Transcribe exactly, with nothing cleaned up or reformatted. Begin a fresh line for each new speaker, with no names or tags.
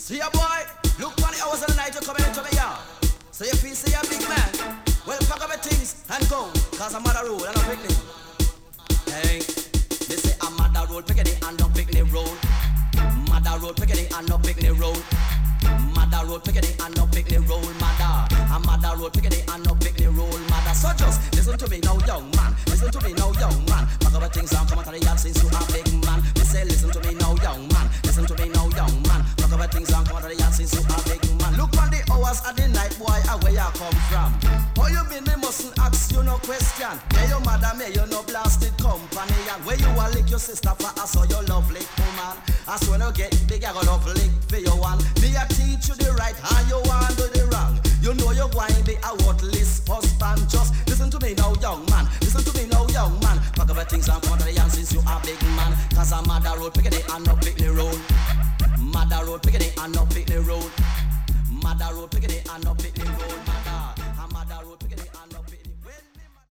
See ya boy, look for the hours of the night you coming into the yard. So you feel say you're a big man. Well, pack up your things and go, cause I'm on a road and I'm picnic. Hey, they say I'm on the road, picking it and no picnic road. Mother road, picking it and no picnic road. Mother road, picking it and no picnic road. Mother, I'm mother road, picking it and no picnic road. Mother, so just listen to me now, young man. Listen to me now, young man. Pack up your things and come out of the yard since you a big man. They say listen to me now, young man. Listen to me now, young man. Pack up your things and come out of the yard since you a big man. Look on the hours of the night, boy, and where you come from. How you been, me mustn't ask you no question. Yeah, your mother, me, you no blasted company. And where you a lick your sister for us, or your lovely woman. As when you get big, I got love lick for your one. Me, I teach you the right, and you want do the wrong. You know you're going to be a worthless husband. Just listen to me now, young man. Listen to me now, young man. Pack up your things and come out of the yard since you a big man. Cause I'm mother road, picking it and no pick the road. Mother road, picking it and no pick the road. Mother road, picking it and no pick the road. Mother.